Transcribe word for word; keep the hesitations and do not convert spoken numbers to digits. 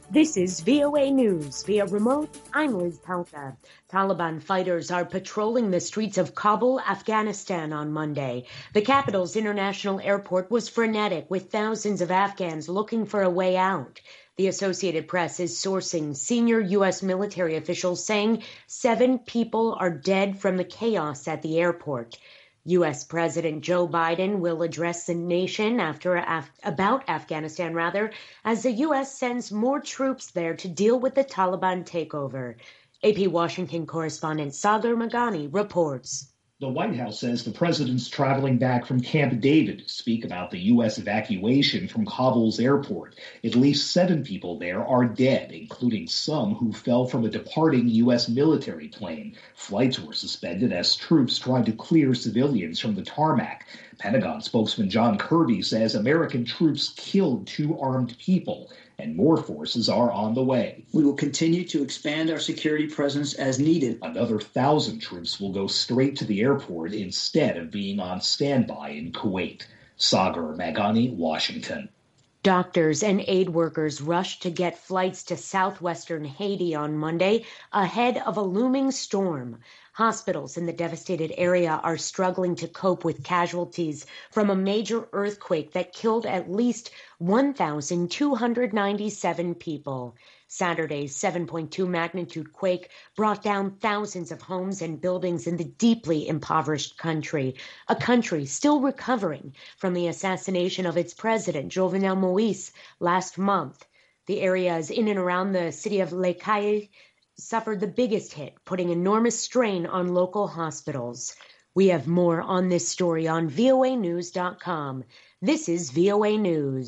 This is V O A News. Via remote, I'm Liz Palka. Taliban fighters are patrolling the streets of Kabul, Afghanistan on Monday. The capital's international airport was frenetic, with thousands of Afghans looking for a way out. The Associated Press is sourcing senior U S military officials saying seven people are dead from the chaos at the airport. U S. President Joe Biden will address the nation after Af- about Afghanistan, rather, as the U S sends more troops there to deal with the Taliban takeover. A P Washington correspondent Sagar Meghani reports. The White House says the president's traveling back from Camp David to speak about the U S evacuation from Kabul's airport. At least seven people there are dead, including some who fell from a departing U S military plane. Flights were suspended as troops tried to clear civilians from the tarmac. Pentagon spokesman John Kirby says American troops killed two armed people, and more forces are on the way. We will continue to expand our security presence as needed. Another thousand troops will go straight to the airport instead of being on standby in Kuwait. Sagar Meghani, Washington. Doctors and aid workers rushed to get flights to southwestern Haiti on Monday ahead of a looming storm. Hospitals in the devastated area are struggling to cope with casualties from a major earthquake that killed at least one thousand two hundred ninety-seven people. Saturday's seven point two magnitude quake brought down thousands of homes and buildings in the deeply impoverished country, a country still recovering from the assassination of its president, Jovenel Moïse, last month. The areas in and around the city of Les Cayes suffered the biggest hit, putting enormous strain on local hospitals. We have more on this story on V O A news dot com. This is V O A News.